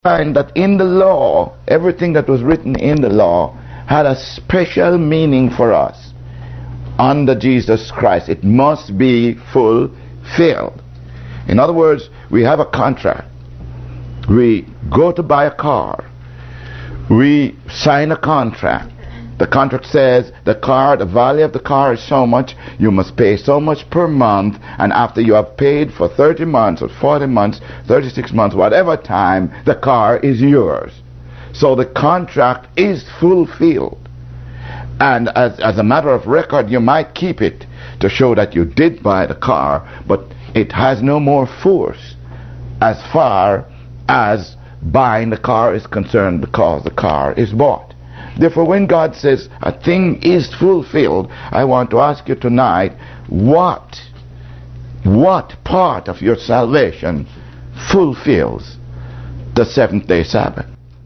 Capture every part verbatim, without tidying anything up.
find that in the law, everything that was written in the law had a special meaning for us. Under Jesus Christ, it must be fulfilled. In other words, we have a contract. We go to buy a car. We sign a contract. The contract says the car, the value of the car is so much, you must pay so much per month, and after you have paid for thirty months or forty months, thirty-six months, whatever time, the car is yours. So the contract is fulfilled. And as, as a matter of record, you might keep it to show that you did buy the car, but it has no more force as far as buying the car is concerned, because the car is bought. Therefore, when God says a thing is fulfilled, I want to ask you tonight, what, what part of your salvation fulfills the seventh day Sabbath?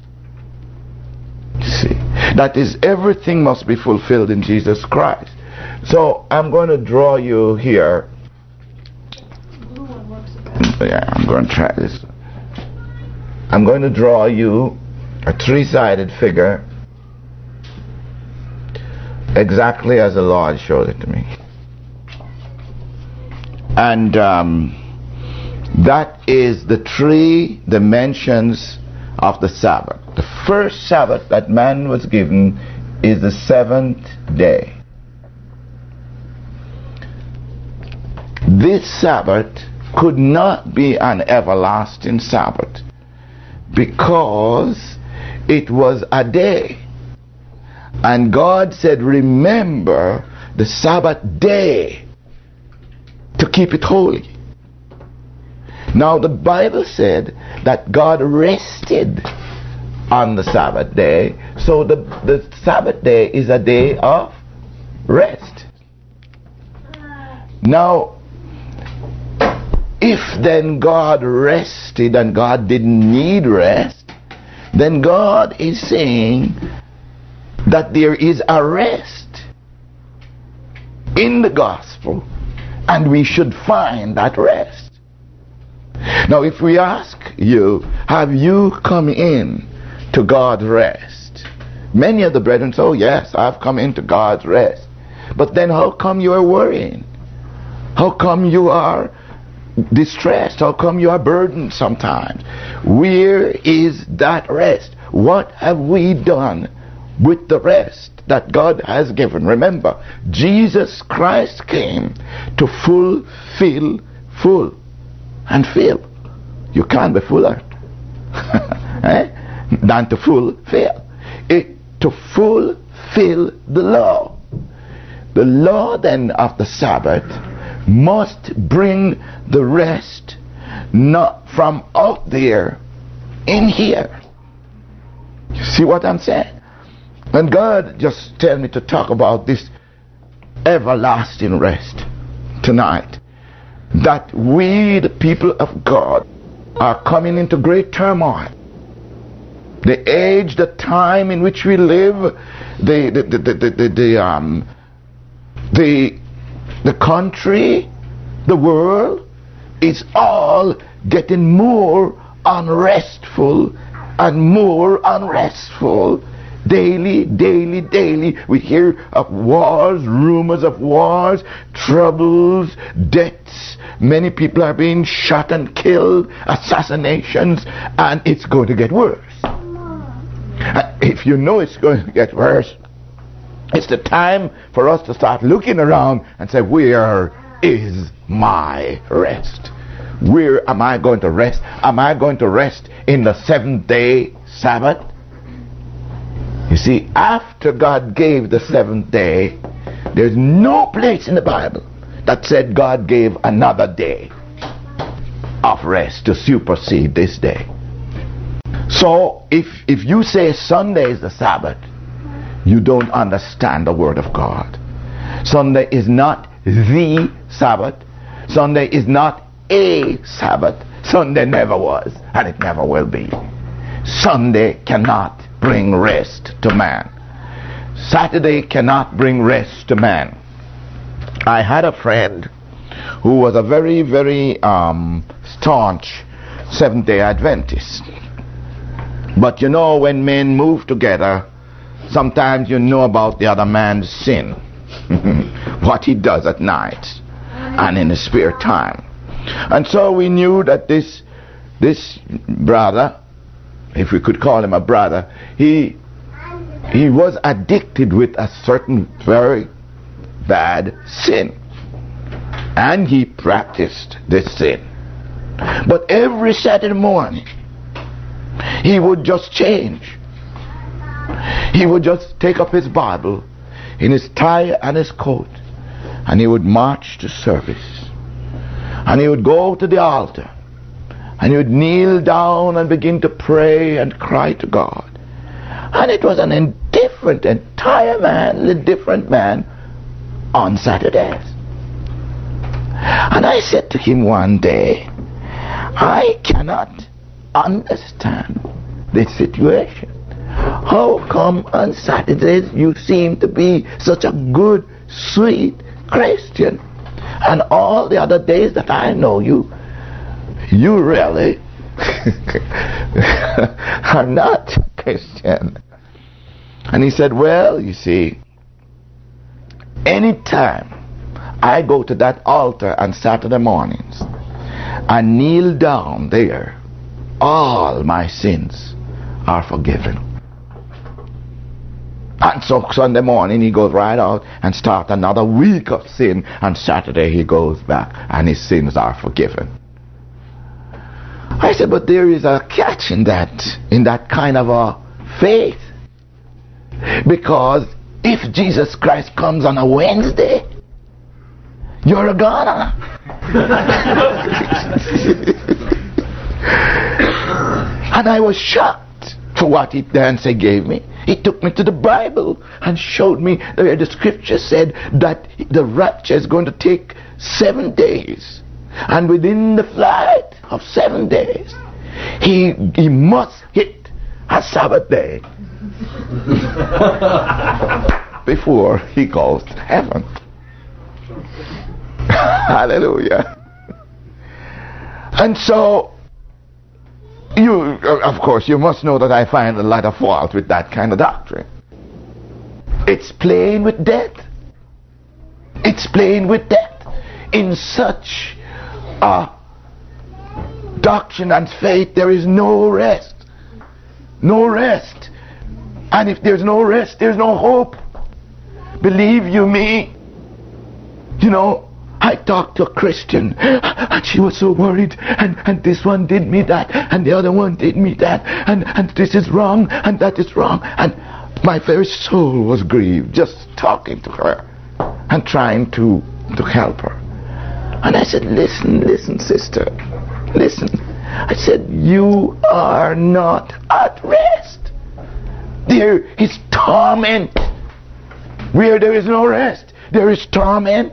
See, that is, everything must be fulfilled in Jesus Christ. So I'm going to draw you here. Yeah, I'm going to try this. I'm going to draw you a three-sided figure, exactly as the Lord showed it to me. And um, that is the three dimensions of the Sabbath. The first Sabbath that man was given is the seventh day. This Sabbath could not be an everlasting Sabbath because it was a day. And God said, remember the Sabbath day to keep it holy. Now the Bible said that God rested on the Sabbath day. So the, the Sabbath day is a day of rest. Now, if then God rested and God didn't need rest, then God is saying that there is a rest in the gospel, and we should find that rest. Now, if we ask you, have you come in to God's rest? Many of the brethren say, oh yes, I've come into God's rest. But then how come you are worrying? How come you are distressed? How come you are burdened sometimes? Where is that rest? What have we done with the rest that God has given? Remember, Jesus Christ came to fulfill, full and fill. You can't be fuller eh? than to fulfill it, to fulfill the law. The law then of the Sabbath must bring the rest not from out there, in here. You see what I'm saying? And God just tell me to talk about this everlasting rest tonight. That we, the people of God, are coming into great turmoil. The age, the time in which we live, the the the the, the, the um the the country, the world is all getting more unrestful and more unrestful. Daily, daily, daily, we hear of wars, rumors of wars, troubles, deaths. Many people are being shot and killed, assassinations, and it's going to get worse. And if you know it's going to get worse, it's the time for us to start looking around and say, where is my rest? Where am I going to rest? Am I going to rest in the seventh day Sabbath? You see, after God gave the seventh day, there's no place in the Bible that said God gave another day of rest to supersede this day. So if if you say Sunday is the Sabbath, you don't understand the Word of God. Sunday is not the Sabbath. Sunday is not a Sabbath. Sunday never was, and it never will be. Sunday cannot bring rest to man. Saturday cannot bring rest to man. I had a friend who was a very, very um, staunch Seventh-day Adventist. But you know, when men move together, sometimes you know about the other man's sin. What he does at night and in his spare time. And so we knew that this this brother, if we could call him a brother, he he was addicted with a certain very bad sin. And he practiced this sin. But every Saturday morning, he would just change. He would just take up his Bible in his tie and his coat, and he would march to service. And he would go to the altar, and he would kneel down and begin to pray and cry to God. And it was an indifferent, entirely different man on Saturdays. And I said to him one day, I cannot understand this situation. How come on Saturdays you seem to be such a good, sweet Christian, and all the other days that I know you, you really are not Christian? And he said, well, you see, anytime I go to that altar on Saturday mornings and kneel down there, all my sins are forgiven. And so Sunday morning he goes right out and starts another week of sin, and Saturday he goes back and his sins are forgiven. I said, but there is a catch in that, in that kind of a faith. Because if Jesus Christ comes on a Wednesday, you're a goner. And I was shocked for what he Nancy gave me. He took me to the Bible and showed me where the scripture said that the rapture is going to take seven days. And within the flight of seven days, he, he must hit a Sabbath day before he goes to heaven. Hallelujah. And so, you, of course, you must know that I find a lot of fault with that kind of doctrine. It's playing with death. It's playing with death. In such a doctrine and faith, there is no rest. No rest. And if there's no rest, there's no hope. Believe you me, you know, I talked to a Christian and she was so worried, and, and this one did me that, and the other one did me that, and, and this is wrong and that is wrong, and my very soul was grieved just talking to her and trying to, to help her. And I said, listen, listen, sister, listen. I said, you are not at rest. There is torment. Where there is no rest, there is torment.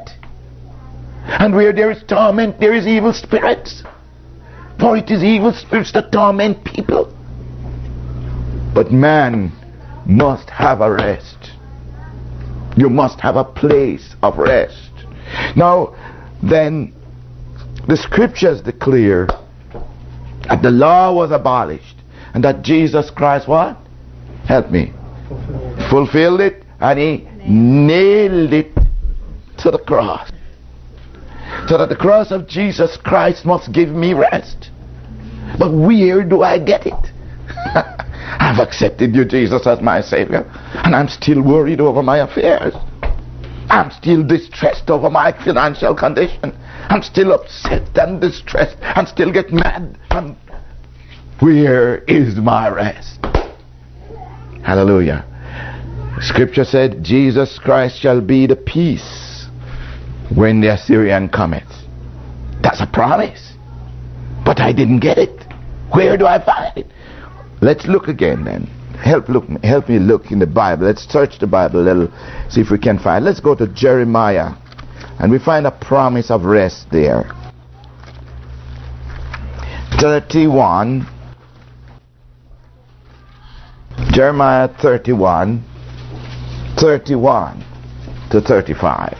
And where there is torment, there is evil spirits. For it is evil spirits that torment people. But man must have a rest. You must have a place of rest. Now, then, the scriptures declare that the law was abolished and that Jesus Christ, what? Help me. Fulfilled, Fulfilled it, and he nailed it to the cross. So that the cross of Jesus Christ must give me rest. But where do I get it? I've accepted you, Jesus, as my Savior, and I'm still worried over my affairs. I'm still distressed over my financial condition. I'm still upset and distressed and still get mad. And where is my rest? Hallelujah. Scripture said, Jesus Christ shall be the peace when the Assyrian cometh. That's a promise. But I didn't get it. Where do I find it? Let's look again then. Help look help me look in the Bible. Let's search the Bible a little, see if we can find. Let's go to Jeremiah, and we find a promise of rest there. thirty-one. Jeremiah thirty-one, thirty-one to thirty-five,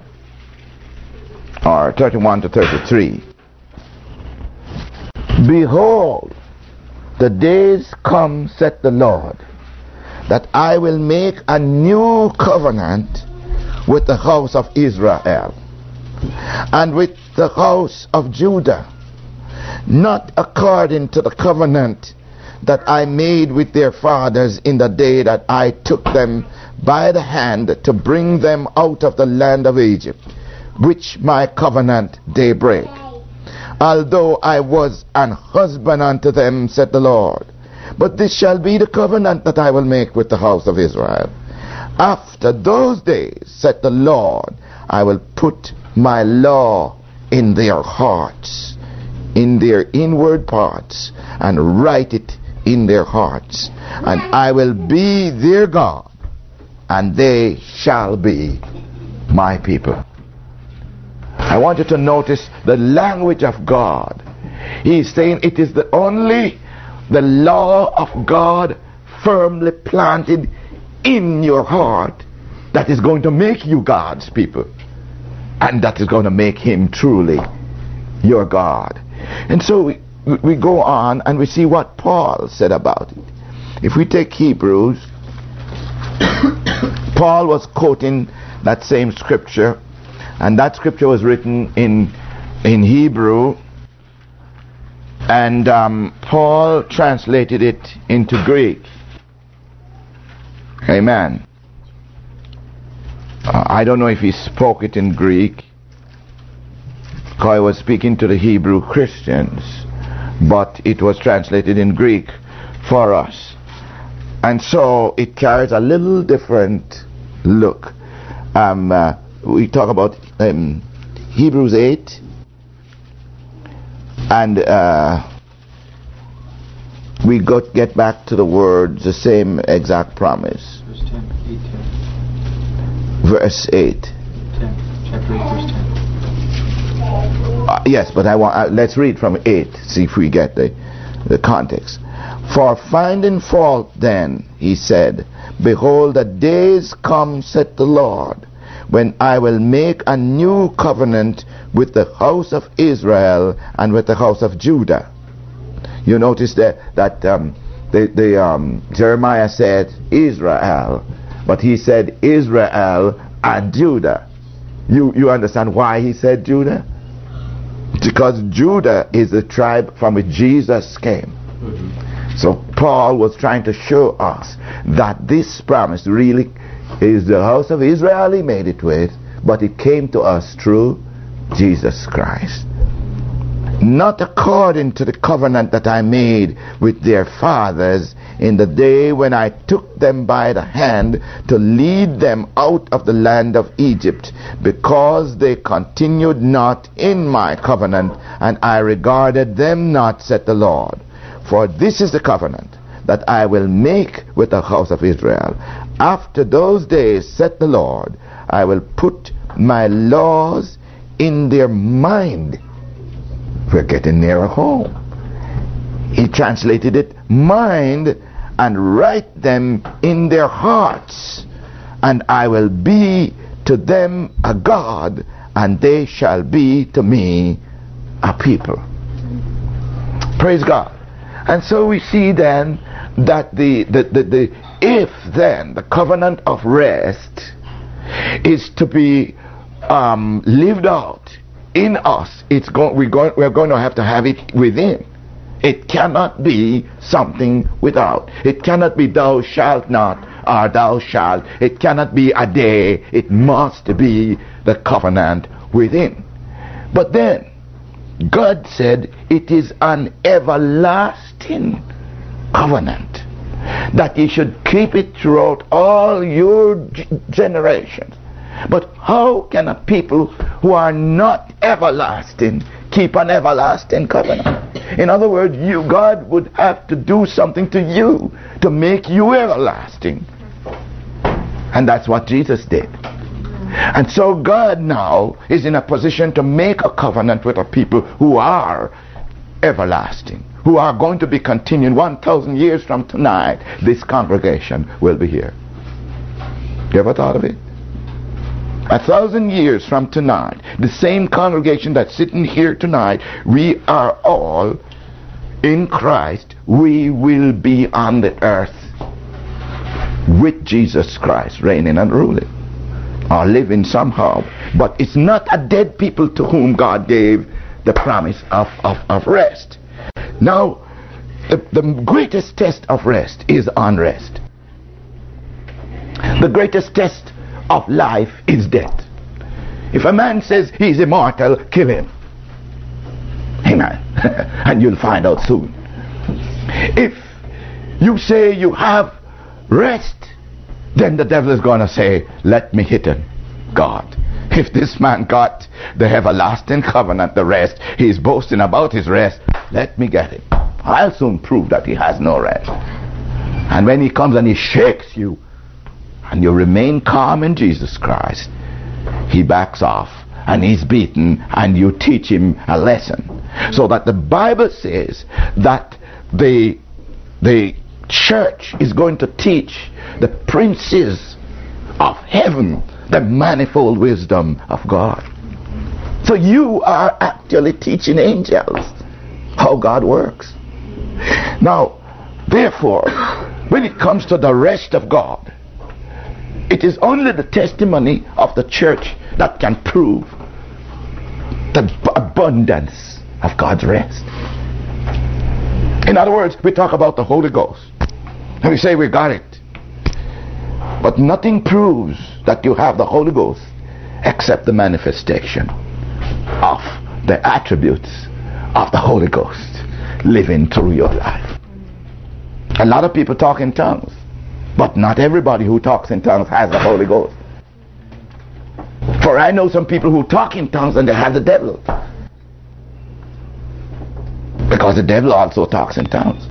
or thirty-one to thirty-three. Behold, the days come, said the Lord, that I will make a new covenant with the house of Israel and with the house of Judah, not according to the covenant that I made with their fathers in the day that I took them by the hand to bring them out of the land of Egypt, which my covenant they break. Although I was an husband unto them, said the Lord. But this shall be the covenant that I will make with the house of Israel. After those days, said the Lord, I will put my law in their hearts, in their inward parts, and write it in their hearts. And I will be their God, and they shall be my people. I want you to notice the language of God. He's saying it is the only the law of God firmly planted in your heart that is going to make you God's people, and that is going to make him truly your God. And so we, we go on and we see what Paul said about it. If we take Hebrews, Paul was quoting that same scripture, and that scripture was written in in Hebrew, and um, Paul translated it into Greek. Amen. Uh, I don't know if he spoke it in Greek, because he was speaking to the Hebrew Christians, but it was translated in Greek for us. And so it carries a little different look. Um, uh, we talk about um, Hebrews eight, and uh, we got get back to the words, the same exact promise. Verse ten, eight, ten. Verse eight. ten, chapter eight, verse ten. Uh, yes, but I want. Uh, let's read from eight. See if we get the the context. For finding fault, then he said, "Behold, the days come," said the Lord, "when I will make a new covenant with the house of Israel and with the house of Judah." You notice that that um, the, the um, Jeremiah said Israel, but he said Israel and Judah. You you understand why he said Judah? Because Judah is the tribe from which Jesus came. Mm-hmm. So Paul was trying to show us that this promise really is the house of Israel he made it with, but it came to us through Jesus Christ. Not according to the covenant that I made with their fathers in the day when I took them by the hand to lead them out of the land of Egypt, because they continued not in my covenant, and I regarded them not, said the Lord. For this is the covenant that I will make with the house of Israel. After those days, said the Lord, I will put my laws in their mind. We're getting nearer home. He translated it mind, and write them in their hearts, and I will be to them a God, and they shall be to me a people. Praise God. And so we see then that the, the, the, the if then the covenant of rest is to be um, lived out in us, it's going we're going we're going to have to have it within. It cannot be something without. It cannot be thou shalt not or thou shalt. It cannot be a day. It must be the covenant within. But then God said it is an everlasting covenant, that you should keep it throughout all your g- generations. But how can a people who are not everlasting keep an everlasting covenant? In other words, you, God would have to do something to you to make you everlasting. And that's what Jesus did. And so God now is in a position to make a covenant with a people who are everlasting, who are going to be continuing. one thousand years from tonight, this congregation will be here. You ever thought of it? A thousand years from tonight, the same congregation that's sitting here tonight, we are all in Christ we will be on the earth with Jesus Christ reigning and ruling, or living somehow. But it's not a dead people to whom God gave the promise of, of, of rest. Now, the, the greatest test of rest is unrest. The greatest test of life is death. If a man says he's immortal, kill him. Amen. And you'll find out soon. If you say you have rest, then the devil is going to say, let me hit him, God. If this man got the everlasting covenant, the rest, he's boasting about his rest, let me get him. I'll soon prove that he has no rest. And when he comes and he shakes you, and you remain calm in Jesus Christ, he backs off and he's beaten, and you teach him a lesson. So that the Bible says that the the church is going to teach the princes of heaven the manifold wisdom of God. So you are actually teaching angels how God works. Now, therefore, when it comes to the rest of God, it is only the testimony of the church that can prove the abundance of God's rest. In other words, we talk about the Holy Ghost, and we say we got it. But nothing proves that you have the Holy Ghost except the manifestation of the attributes of the Holy Ghost living through your life. A lot of people talk in tongues, but not everybody who talks in tongues has the Holy Ghost. For I know some people who talk in tongues and they have the devil, because the devil also talks in tongues.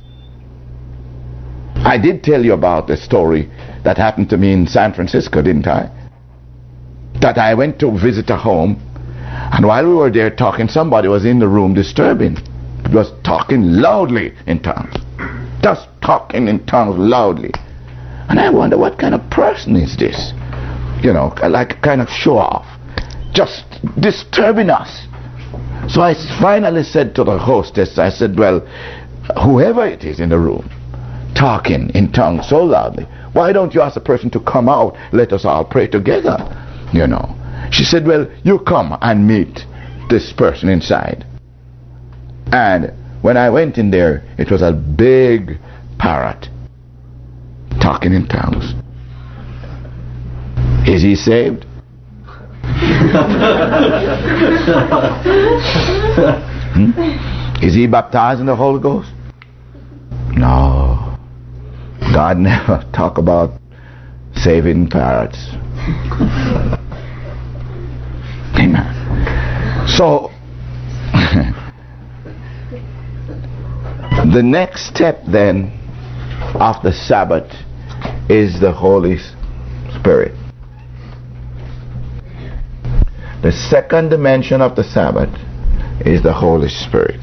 I did tell you about the story that happened to me in San Francisco, didn't I? That I went to visit a home, and while we were there talking, somebody was in the room disturbing. It was talking loudly in tongues. Just talking in tongues loudly. And I wonder, what kind of person is this? You know, like a kind of show off. Just disturbing us. So I finally said to the hostess, I said, well, whoever it is in the room, talking in tongues so loudly, why don't you ask the person to come out? Let us all pray together. You know. She said, well, you come and meet this person inside. And when I went in there, it was a big parrot talking in tongues. Is he saved? hmm? Is he baptized in the Holy Ghost? No. God never talk about saving parrots. Amen. So the next step then of the Sabbath is the Holy Spirit. The second dimension of the Sabbath is the Holy Spirit.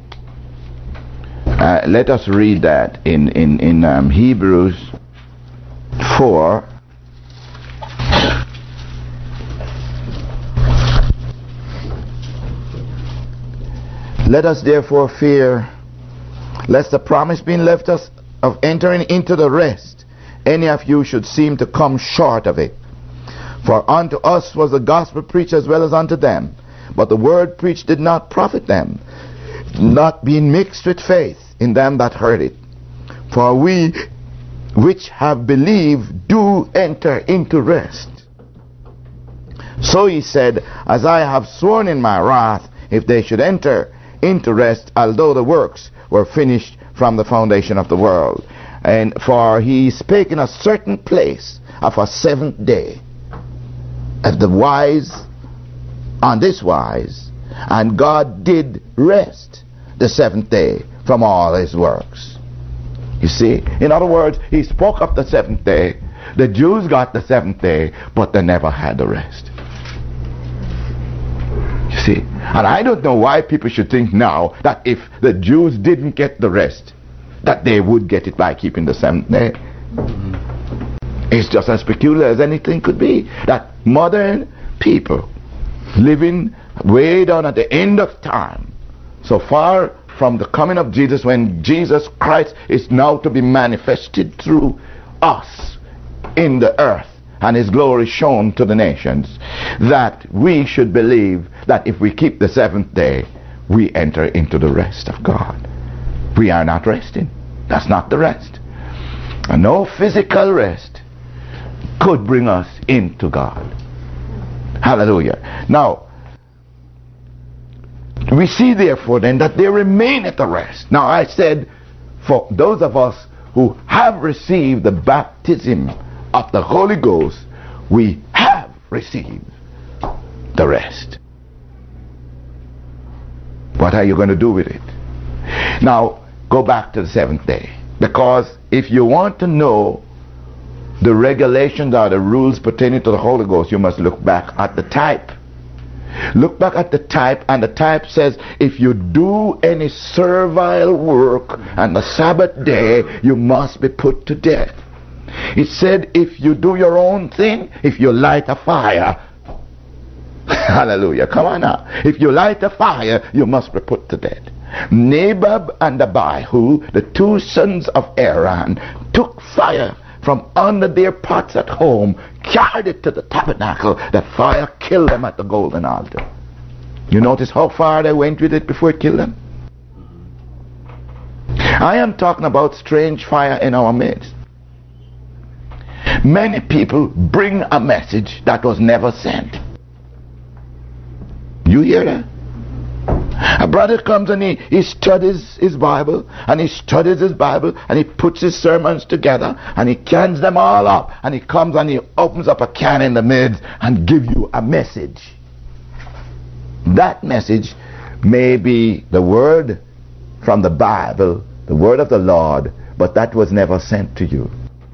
Uh, let us read that in in in um, Hebrews four. Let us therefore fear, lest the promise being left us of entering into the rest, any of you should seem to come short of it. For unto us was the gospel preached as well as unto them, but the word preached did not profit them, not being mixed with faith in them that heard it. For we which have believed do enter into rest. So he said, as I have sworn in my wrath, if they should enter into rest, although the works were finished from the foundation of the world. And for he spake in a certain place of a seventh day, as the wise on this wise, and God did rest the seventh day from all his works. You see, in other words, he spoke of the seventh day. The Jews got the seventh day, but they never had the rest. You see, and I don't know why people should think now that if the Jews didn't get the rest, that they would get it by keeping the seventh day. Mm-hmm. It's just as peculiar as anything could be, that modern people living way down at the end of time, so far from the coming of Jesus, when Jesus Christ is now to be manifested through us in the earth and his glory shown to the nations, that we should believe that if we keep the seventh day, we enter into the rest of God. We are not resting. That's not the rest. And no physical rest could bring us into God. Hallelujah. Now, we see therefore then that there remaineth a rest. Now I said, for those of us who have received the baptism of the Holy Ghost, we have received the rest. What are you going to do with it? Now, go back to the seventh day. Because if you want to know the regulations or the rules pertaining to the Holy Ghost, you must look back at the type. Look back at the type, and the type says, if you do any servile work on the Sabbath day, you must be put to death. It said, if you do your own thing, if you light a fire, hallelujah, come on now. If you light a fire, you must be put to death. Nadab and Abihu, the two sons of Aaron, took fire from under their pots at home, carried it to the tabernacle. The fire killed them at the golden altar. You notice how far they went with it before it killed them? I am talking about strange fire in our midst. Many people bring a message that was never sent. You hear that? A brother comes and he, he studies his Bible, and he studies his Bible, and he puts his sermons together, and he cans them all up, and he comes and he opens up a can in the midst and gives you a message. That message may be the word from the Bible, the word of the Lord, but that was never sent to you.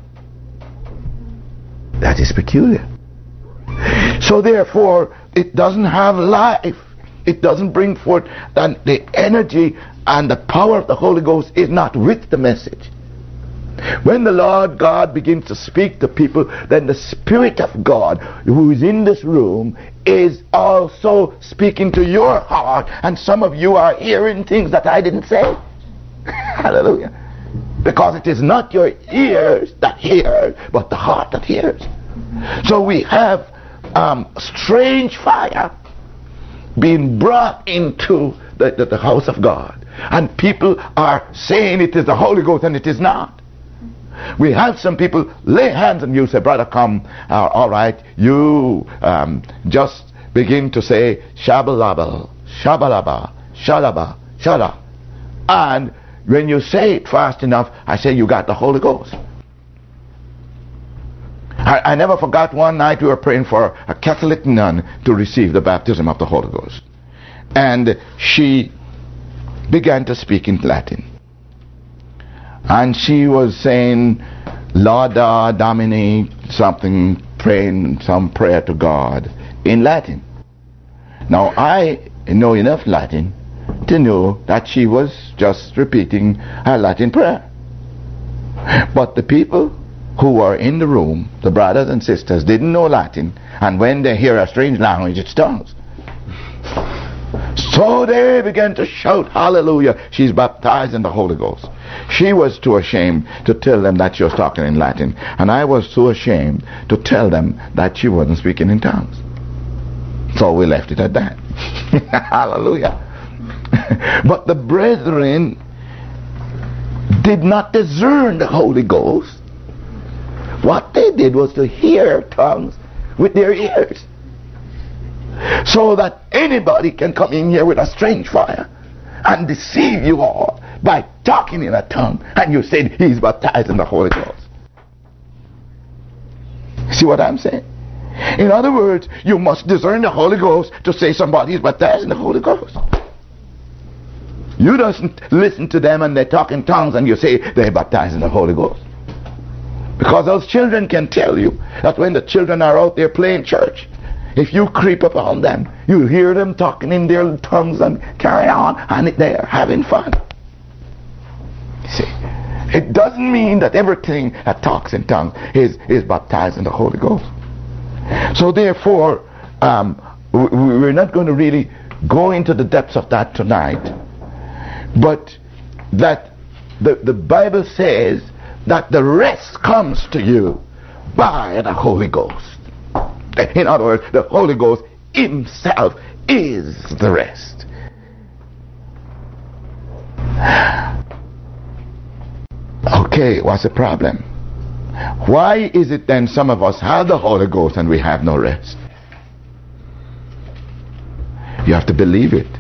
That is peculiar. So therefore, it doesn't have life. It doesn't bring forth, and the energy and the power of the Holy Ghost is not with the message. When the Lord God begins to speak to people, then the Spirit of God who is in this room is also speaking to your heart, and some of you are hearing things that I didn't say. Hallelujah. Because it is not your ears that hear, but the heart that hears. So we have um, strange fire being brought into the, the, the house of God, and people are saying it is the Holy Ghost, and it is not. We have some people lay hands on you, say, brother, come, uh, all right, you um, just begin to say shabalaba, shabalaba, shalaba, shala, and when you say it fast enough, I say you got the Holy Ghost. I, I never forgot one night we were praying for a Catholic nun to receive the baptism of the Holy Ghost. And she began to speak in Latin. And she was saying, Lauda Domini, something, praying some prayer to God in Latin. Now I know enough Latin to know that she was just repeating her Latin prayer. But the people who were in the room, the brothers and sisters, didn't know Latin, and when they hear a strange language, it's tongues. So they began to shout, hallelujah, she's baptized in the Holy Ghost. She was too ashamed to tell them that she was talking in Latin, and I was too ashamed to tell them that she wasn't speaking in tongues. So we left it at that. Hallelujah. But the brethren did not discern the Holy Ghost. What they did was to hear tongues with their ears, so that anybody can come in here with a strange fire and deceive you all by talking in a tongue, and you said he's baptized in the Holy Ghost. See what I'm saying? In other words, you must discern the Holy Ghost to say somebody is baptized in the Holy Ghost. You doesn't listen to them and they talk in tongues and you say they're baptized in the Holy Ghost. Because those children can tell you that when the children are out there playing church, if you creep upon them, you'll hear them talking in their tongues and carry on, and they're having fun. See, it doesn't mean that everything that talks in tongues is, is baptized in the Holy Ghost. So therefore, um, we're not going to really go into the depths of that tonight. but that the, the Bible says that the rest comes to you by the Holy Ghost. In other words, the Holy Ghost himself is the rest. Okay, what's the problem? Why is it then some of us have the Holy Ghost and we have no rest? You have to believe it.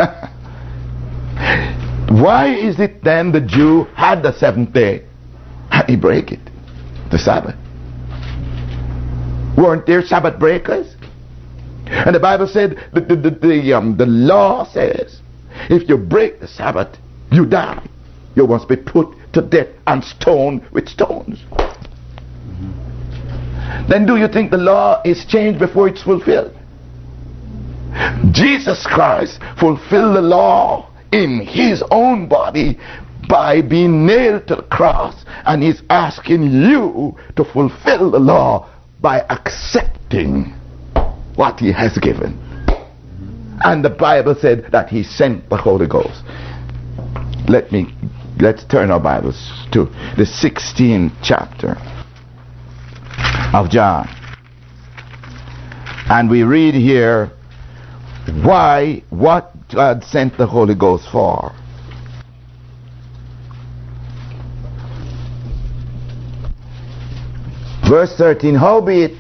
Why is it then the Jew had the seventh day and he break it? The Sabbath. Weren't there Sabbath breakers? And the Bible said, the, the, the, the, um, the law says, if you break the Sabbath, you die. You must be put to death and stoned with stones. Mm-hmm. Then do you think the law is changed before it's fulfilled? Jesus Christ fulfilled the law in his own body by being nailed to the cross, and he's asking you to fulfill the law by accepting what he has given. And the Bible said that he sent the Holy Ghost. Let me let's turn our Bibles to the sixteenth chapter of John, and we read here why, what God sent the Holy Ghost for. Verse thirteen, howbeit,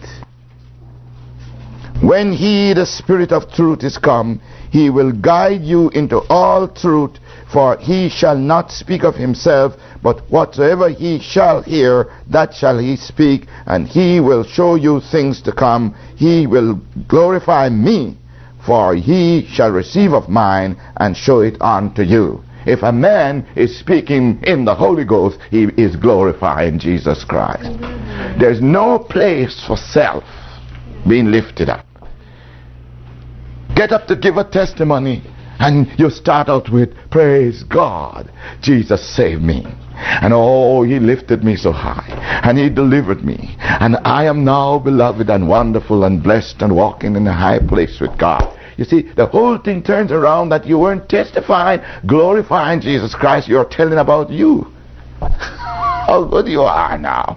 when he, the Spirit of truth, is come, he will guide you into all truth, for he shall not speak of himself, but whatsoever he shall hear, that shall he speak, and he will show you things to come. He will glorify me, for he shall receive of mine and show it unto you. If a man is speaking in the Holy Ghost, he is glorifying Jesus Christ. There's no place for self being lifted up. Get up to give a testimony, and you start out with, praise God, Jesus saved me. And oh, he lifted me so high, and he delivered me, and I am now beloved and wonderful and blessed and walking in a high place with God. You see, the whole thing turns around that you weren't testifying, glorifying Jesus Christ. You're telling about you. How good you are now.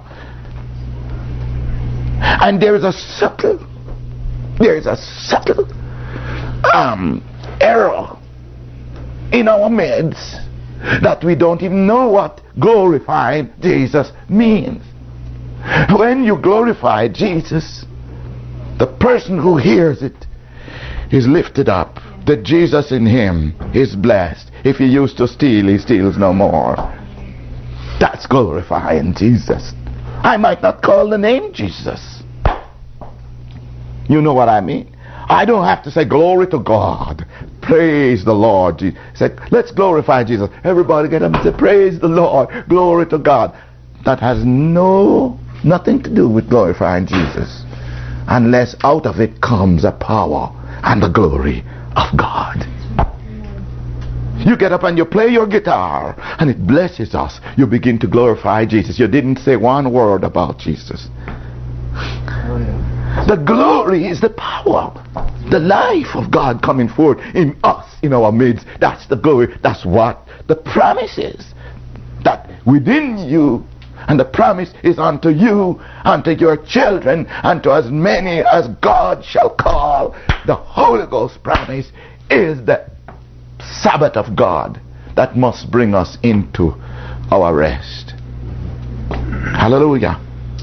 And there is a subtle, there is a subtle um, error in our midst that we don't even know what glorifying Jesus means. When you glorify Jesus, the person who hears it is lifted up. The Jesus in him is blessed. If he used to steal, he steals no more. That's glorifying Jesus. I might not call the name Jesus. You know what I mean? I don't have to say glory to God, praise the Lord. Say, let's glorify Jesus. Everybody get up and say, praise the Lord, glory to God. That has no nothing to do with glorifying Jesus, unless out of it comes a power and the glory of God. You get up and you play your guitar and it blesses us. You begin to glorify Jesus. You didn't say one word about Jesus. Oh, yeah. The glory is the power, the life of God coming forth in us, in our midst. That's the glory. That's what the promise is. That within you, and the promise is unto you, unto your children, unto as many as God shall call. The Holy Ghost promise is the Sabbath of God that must bring us into our rest. Hallelujah.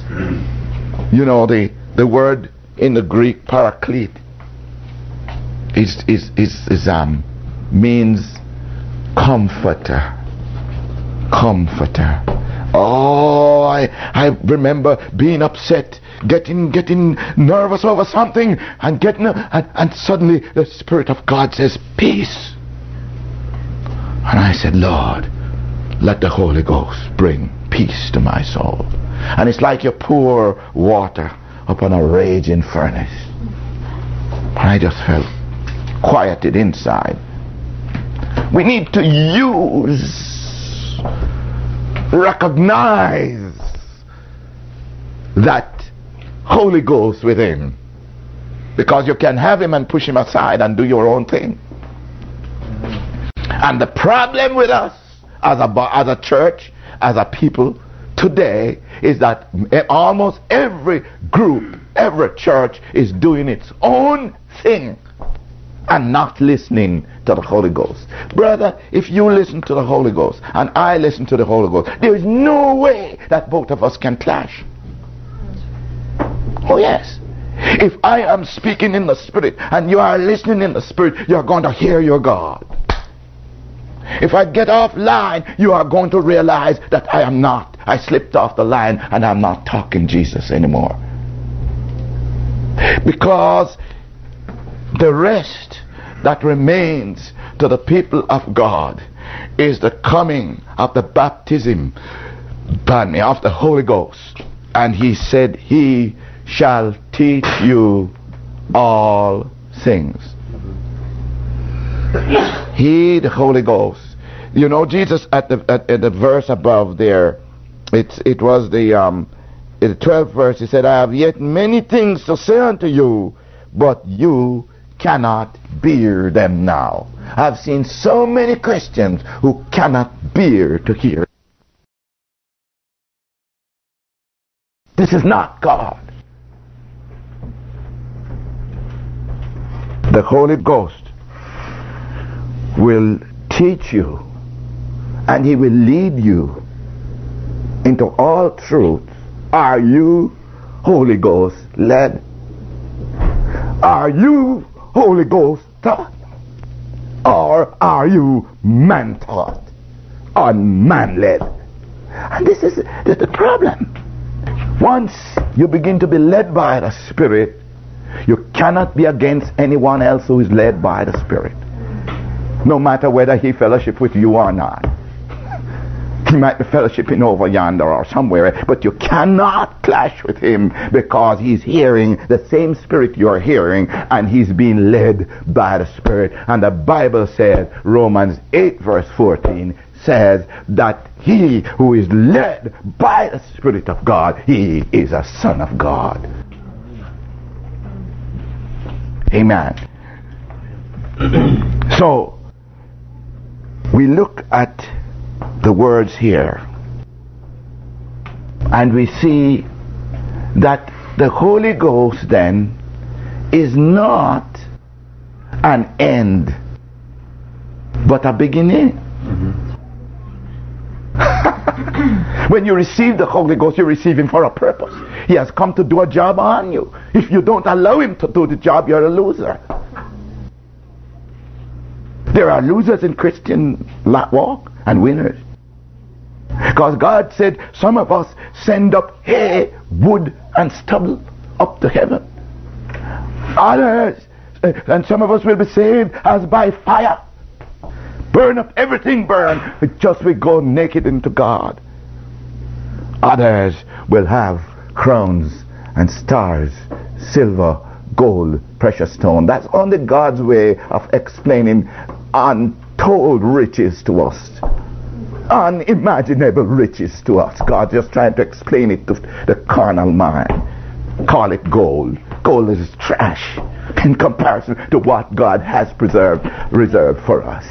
You know, the, the word in the Greek, paraclete, is, is, is, is, um, means comforter. Comforter. Oh, I, I remember being upset, getting getting nervous over something, and getting and, and suddenly the Spirit of God says, peace. And I said, Lord, let the Holy Ghost bring peace to my soul. And it's like you pour water upon a raging furnace. And I just felt quieted inside. We need to use, recognize that Holy Ghost within, because you can have him and push him aside and do your own thing. And the problem with us as a, as a church, as a people today, is that almost every group, every church is doing its own thing and not listening to the Holy Ghost. Brother, if you listen to the Holy Ghost and I listen to the Holy Ghost, there is no way that both of us can clash. Oh yes. If I am speaking in the Spirit and you are listening in the Spirit, you're going to hear your God. If I get off line, you are going to realize that I am not. I slipped off the line and I'm not talking Jesus anymore. Because the rest that remains to the people of God is the coming of the baptism of the Holy Ghost. And he said, he shall teach you all things. He, the Holy Ghost. You know, Jesus at the at, at the verse above there, it's it was the um in the twelfth verse, he said, I have yet many things to say unto you, but you cannot bear them now. I've seen so many Christians who cannot bear to hear. This is not God. The Holy Ghost will teach you and he will lead you into all truth. Are you Holy Ghost led? Are you Holy Ghost taught? Or are you man taught or man led? And this is the, the problem. Once you begin to be led by the Spirit, you cannot be against anyone else who is led by the Spirit. No matter whether he fellowship with you or not. He might be fellowshipping over yonder or somewhere, but you cannot clash with him because he's hearing the same Spirit you're hearing and he's being led by the Spirit. And the Bible says, Romans eight verse fourteen says that he who is led by the Spirit of God, he is a son of God. Amen. So, we look at the words here and we see that the Holy Ghost then is not an end but a beginning. Mm-hmm. When you receive the Holy Ghost, you receive him for a purpose. He has come to do a job on you. If you don't allow him to do the job, you're a loser. There are losers in Christian walk and winners. Because God said some of us send up hay, wood and stubble up to heaven. Others, and some of us will be saved as by fire. Burn up everything, burn. Just we go naked into God. Others will have crowns and stars, silver, gold, precious stone. That's only God's way of explaining untold riches to us. Unimaginable riches to us. God just trying to explain it to the carnal mind. Call it gold. Gold is trash in comparison to what God has preserved, reserved for us.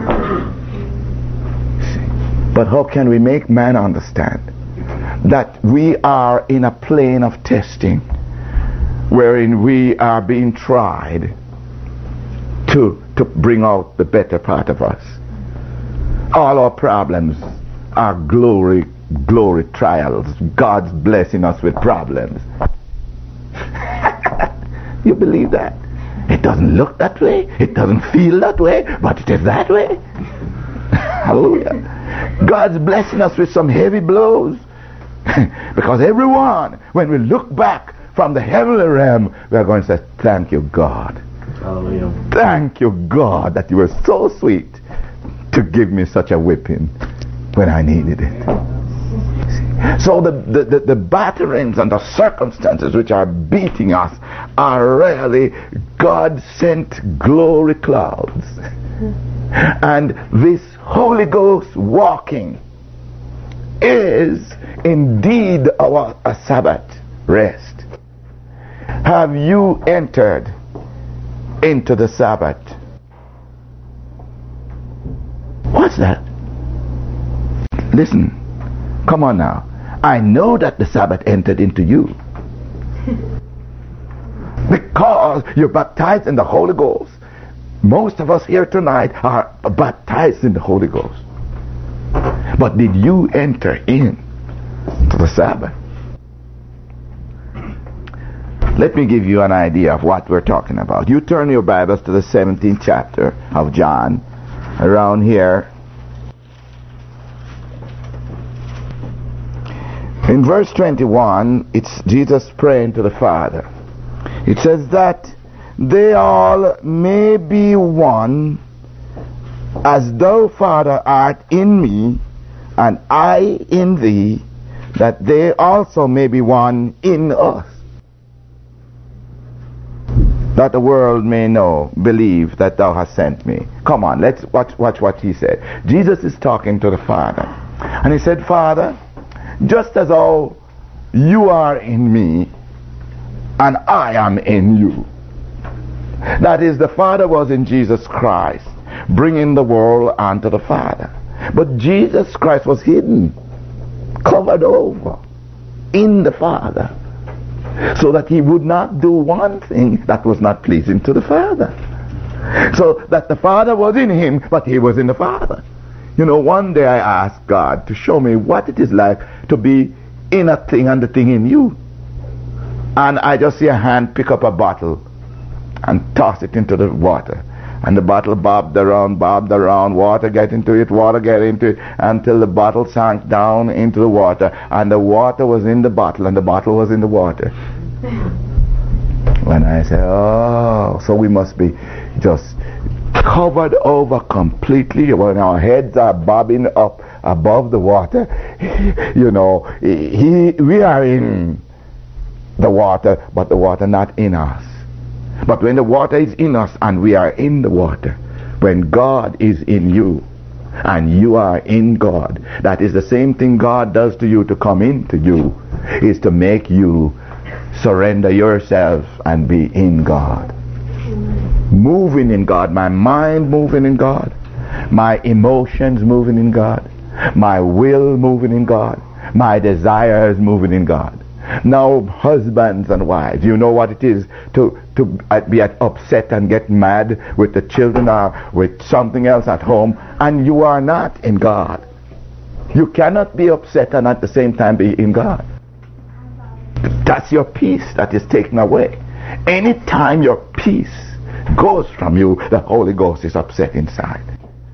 But how can we make man understand that we are in a plane of testing wherein we are being tried to, to bring out the better part of us? All our problems are glory, glory trials. God's blessing us with problems. You believe that? It doesn't look that way. It doesn't feel that way. But it is that way. Hallelujah. God's blessing us with some heavy blows. Because everyone, when we look back from the heavenly realm, we are going to say, thank you, God. Hallelujah. Thank you, God, that you were so sweet to give me such a whipping when I needed it. So the, the, the, the batterings and the circumstances which are beating us are really God-sent glory clouds. And this Holy Ghost walking is indeed our a Sabbath rest. Have you entered into the Sabbath? What's that? Listen. Come on now. I know that the Sabbath entered into you. Because you're baptized in the Holy Ghost. Most of us here tonight are baptized in the Holy Ghost. But did you enter in to the Sabbath? Let me give you an idea of what we're talking about. You turn your Bibles to the seventeenth chapter of John. Around here. In verse twenty-one, it's Jesus praying to the Father. It says that they all may be one, as thou, Father, art in me, and I in thee, that they also may be one in us, that the world may know, believe that thou hast sent me. Come on, let's watch, watch what he said. Jesus is talking to the Father. And he said, Father, just as how you are in me, and I am in you. That is, the Father was in Jesus Christ, bringing the world unto the Father. But Jesus Christ was hidden, covered over in the Father, so that he would not do one thing that was not pleasing to the Father. So that the Father was in him, but he was in the Father. You know, one day I asked God to show me what it is like to be in a thing and the thing in you. And I just see a hand pick up a bottle and toss it into the water. And the bottle bobbed around, bobbed around, water get into it, water get into it, until the bottle sank down into the water. And the water was in the bottle, and the bottle was in the water. When I said, oh, so we must be just covered over completely when our heads are bobbing up above the water. You know, he, we are in the water, but the water not in us. But when the water is in us and we are in the water, when God is in you and you are in God, that is the same thing God does to you to come into you, is to make you surrender yourself and be in God. Moving in God, my mind moving in God, my emotions moving in God, my will moving in God, my desires moving in God. Now, husbands and wives, you know what it is to, to be upset and get mad with the children or with something else at home, and you are not in God. You cannot be upset and at the same time be in God. That's your peace that is taken away. Anytime your peace goes from you, the Holy Ghost is upset inside.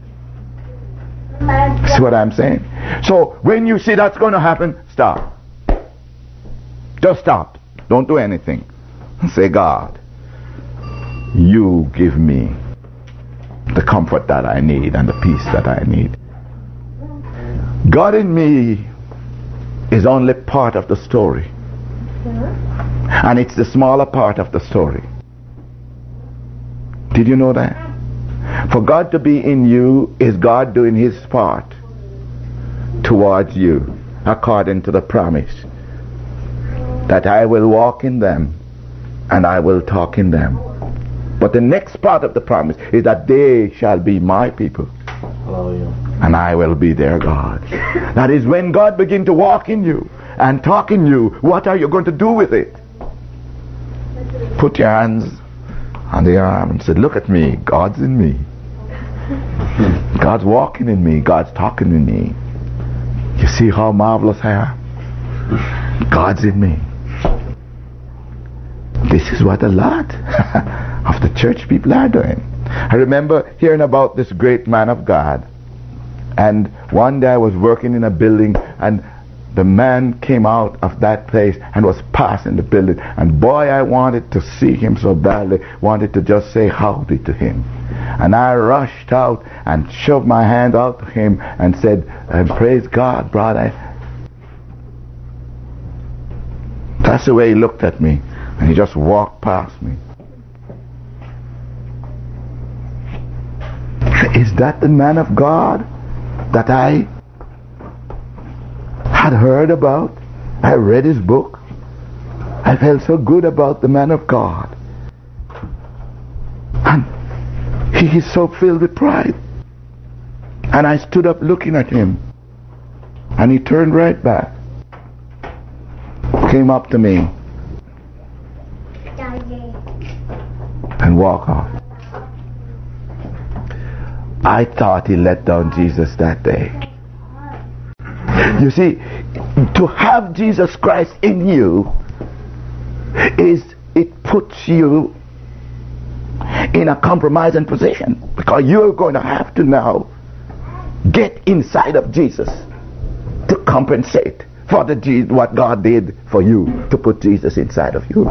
See what I'm saying? So when you see that's going to happen, stop. Just stop. Don't do anything. Say, God, you give me the comfort that I need and the peace that I need. God in me is only part of the story. And it's the smaller part of the story. Did you know that? For God to be in you is God doing his part towards you according to the promise that I will walk in them and I will talk in them. But the next part of the promise is that they shall be my people. Hallelujah. And I will be their God. That is, when God begins to walk in you and talk in you, what are you going to do with it? Put your hands on the arm and say, look at me, God's in me. God's walking in me, God's talking in me. You see how marvelous I am? God's in me. This is what a lot of the church people are doing. I remember hearing about this great man of God, and one day I was working in a building, and the man came out of that place and was passing the building, and boy, I wanted to see him so badly, wanted to just say howdy to him. And I rushed out and shoved my hand out to him and said, praise God, brother. That's the way he looked at me, and he just walked past me. Is that the man of God that I had heard about? I read his book. I felt so good about the man of God. And he is so filled with pride. And I stood up looking at him. And he turned right back. Came up to me. And walked off. I thought he let down Jesus that day. You see, to have Jesus Christ in you is it puts you in a compromising position, because you're going to have to now get inside of Jesus to compensate for the what God did for you, to put Jesus inside of you.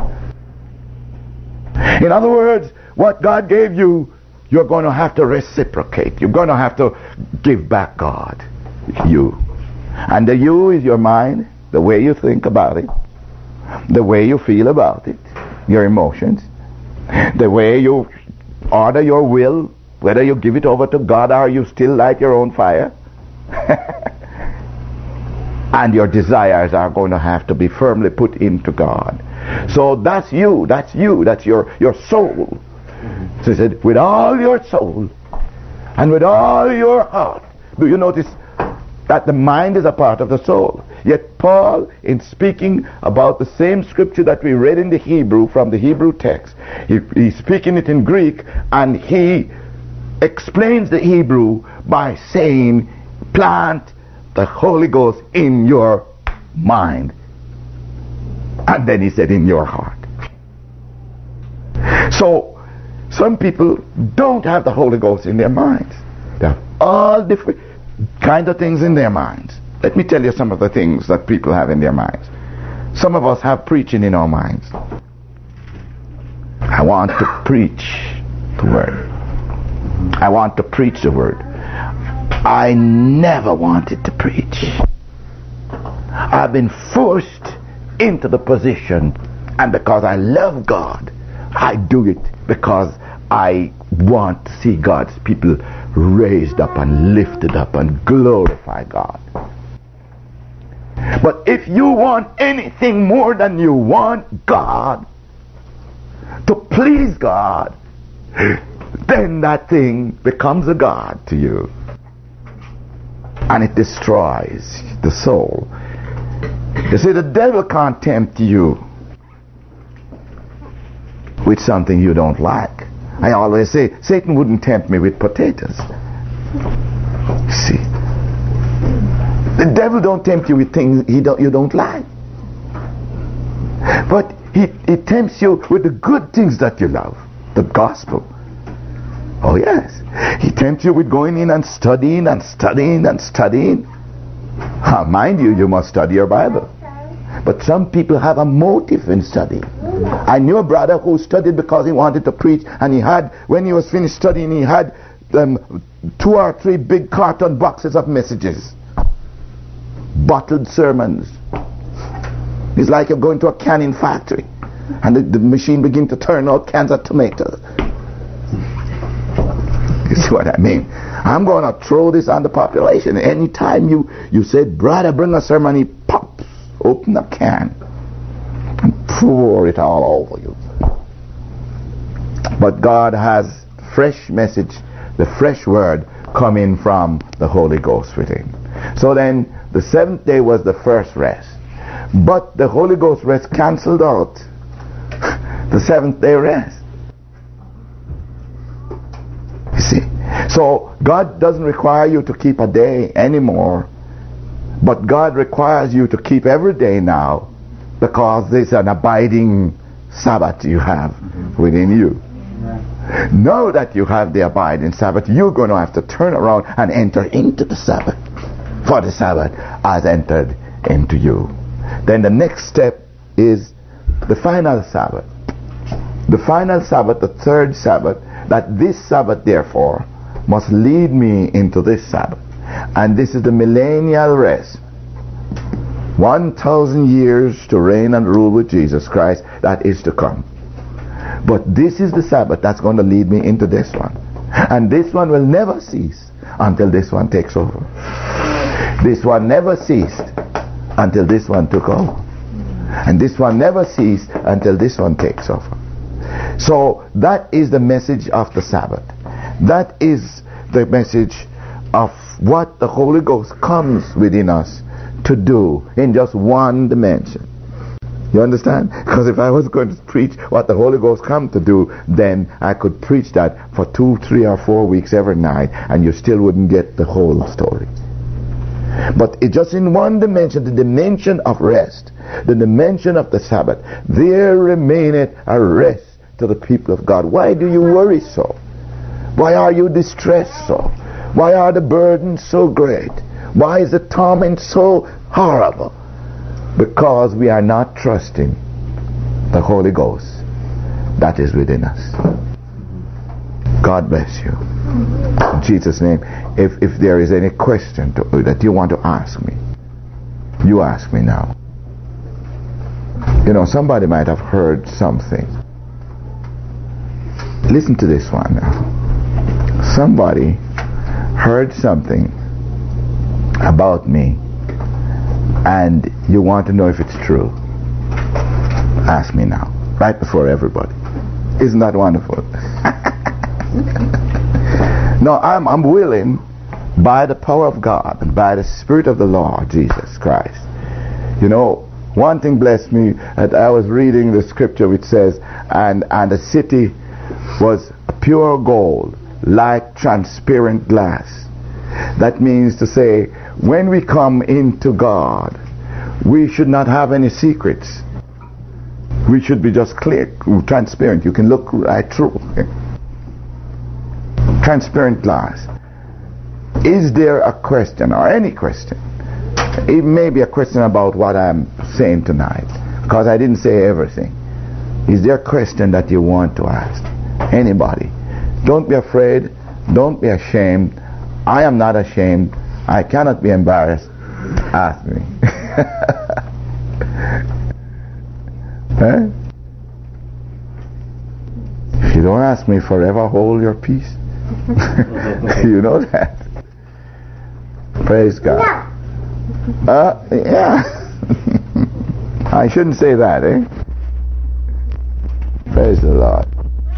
In other words, what God gave you, you're going to have to reciprocate. You're going to have to give back God you. And the you is your mind, the way you think about it, the way you feel about it, your emotions, the way you order your will, whether you give it over to God or you still light your own fire. And your desires are going to have to be firmly put into God. So that's you, that's you, that's your, your soul. So he said, with all your soul and with all your heart. Do you notice that the mind is a part of the soul? Yet Paul, in speaking about the same scripture that we read in the Hebrew, from the Hebrew text, he, he's speaking it in Greek, and he explains the Hebrew by saying, plant the Holy Ghost in your mind. And then he said, in your heart. So, some people don't have the Holy Ghost in their minds. They have all different kinds of things in their minds. Let me tell you some of the things that people have in their minds. Some of us have preaching in our minds. I want to preach the word. I want to preach the word. I never wanted to preach. I've been forced into the position, and because I love God, I do it because I want to see God's people raised up and lifted up and glorify God. But if you want anything more than you want God, to please God, then that thing becomes a God to you. And it destroys the soul. You see, the devil can't tempt you with something you don't like. I always say, Satan wouldn't tempt me with potatoes. See, the devil don't tempt you with things he don't, you don't like. But he, he tempts you with the good things that you love. The gospel. Oh yes. He tempts you with going in and studying and studying and studying. Uh, mind you, you must study your Bible. But some people have a motive in studying. I knew a brother who studied because he wanted to preach, and he had, when he was finished studying, he had um, two or three big carton boxes of messages. Bottled sermons. It's like you're going to a canning factory and the, the machine begins to turn out cans of tomatoes. You see what I mean? I'm going to throw this on the population. Anytime you, you say, brother, bring a sermon, he pops, open a can and pour it all over you. But God has fresh message, the fresh word coming from the Holy Ghost within. So then the seventh day was the first rest. But the Holy Ghost rest cancelled out the seventh day rest. You see? So God doesn't require you to keep a day anymore, but God requires you to keep every day now, because there's an abiding Sabbath you have within you. Now that you have the abiding Sabbath, you're going to have to turn around and enter into the Sabbath, for the Sabbath has entered into you. Then the next step is the final Sabbath. The final Sabbath, the third Sabbath, that this Sabbath therefore must lead me into this Sabbath. And this is the millennial rest. One thousand years to reign and rule with Jesus Christ, that is to come. But this is the Sabbath that's going to lead me into this one. And this one will never cease until this one takes over. This one never ceased until this one took over. And this one never ceased until this one takes over. So that is the message of the Sabbath. That is the message of what the Holy Ghost comes within us to do in just one dimension. You understand? Because if I was going to preach what the Holy Ghost come to do, then I could preach that for two, three, or four weeks every night, and you still wouldn't get the whole story. But it just in one dimension, the dimension of rest, the dimension of the Sabbath, there remaineth a rest to the people of God. Why do you worry so? Why are you distressed so? Why are the burdens so great? Why is the torment so horrible? Because we are not trusting the Holy Ghost that is within us. God bless you. In Jesus' name, if, if there is any question to, that you want to ask me, you ask me now. You know, somebody might have heard something. Listen to this one now. Somebody heard something about me, and you want to know if it's true. Ask me now, right before everybody. Isn't that wonderful? No, I'm, I'm willing, by the power of God and by the Spirit of the Lord Jesus Christ. You know, one thing blessed me, that I was reading the scripture which says, and, and the city was pure gold, like transparent glass. That means to say, when we come into God, we should not have any secrets. We should be just clear, transparent. You can look right through. Transparent glass. Is there a question, or any question? It may be a question about what I'm saying tonight, because I didn't say everything. Is there a question that you want to ask? Anybody. Don't be afraid. Don't be ashamed. I am not ashamed. I cannot be embarrassed. Ask me. Eh? If you don't ask me forever, hold your peace. You know that. Praise God. Uh, yeah. I shouldn't say that, eh? Praise the Lord.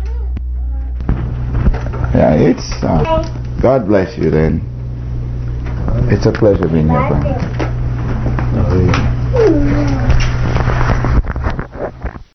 Yeah, it's uh, God bless you then. It's a pleasure being here, brother.